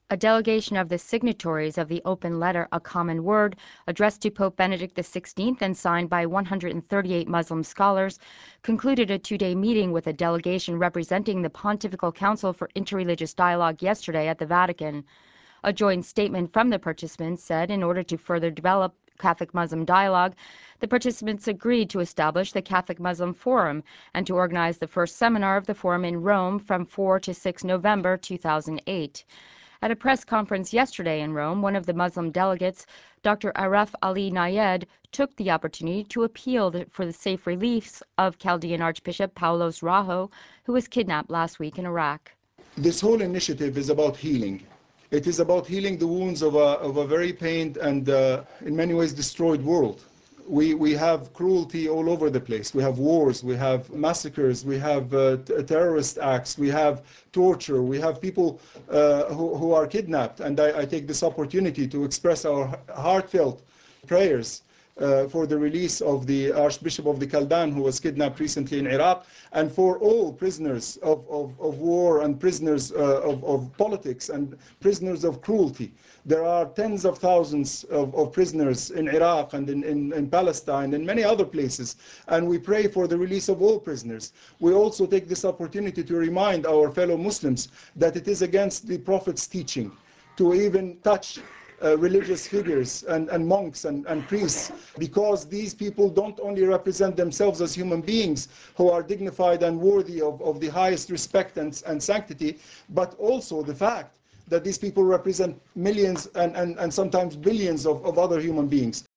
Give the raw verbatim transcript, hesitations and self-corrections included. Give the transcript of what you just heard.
A delegation of the signatories of the open letter, A Common Word, addressed to Pope Benedict the sixteenth and signed by one hundred thirty-eight Muslim scholars, concluded a two-day meeting with a delegation representing the Pontifical Council for Interreligious Dialogue yesterday at the Vatican. A joint statement from the participants said in order to further develop Catholic-Muslim dialogue, the participants agreed to establish the Catholic-Muslim Forum and to organize the first seminar of the forum in Rome from the fourth to sixth of November two thousand eight. At a press conference yesterday in Rome, one of the Muslim delegates, Doctor Aref Ali Nayed, took the opportunity to appeal for the safe release of Chaldean Archbishop Paulos Raho, who was kidnapped last week in Iraq. This whole initiative is about healing. It is about healing the wounds of a, of a very pained and uh, in many ways destroyed world. We, we have cruelty all over the place. We have wars, we have massacres, we have uh, t- terrorist acts, we have torture, we have people uh, who, who are kidnapped. And I, I take this opportunity to express our heartfelt prayers Uh, for the release of the Archbishop of the Chaldan, who was kidnapped recently in Iraq, and for all prisoners of, of, of war and prisoners uh, of, of politics and prisoners of cruelty. There are tens of thousands of, of prisoners in Iraq and in, in, in Palestine and many other places, and we pray for the release of all prisoners. We also take this opportunity to remind our fellow Muslims that it is against the Prophet's teaching to even touch Uh, religious figures and, and monks and, and priests, because these people don't only represent themselves as human beings who are dignified and worthy of, of the highest respect and, and sanctity, but also the fact that these people represent millions and, and, and sometimes billions of, of other human beings.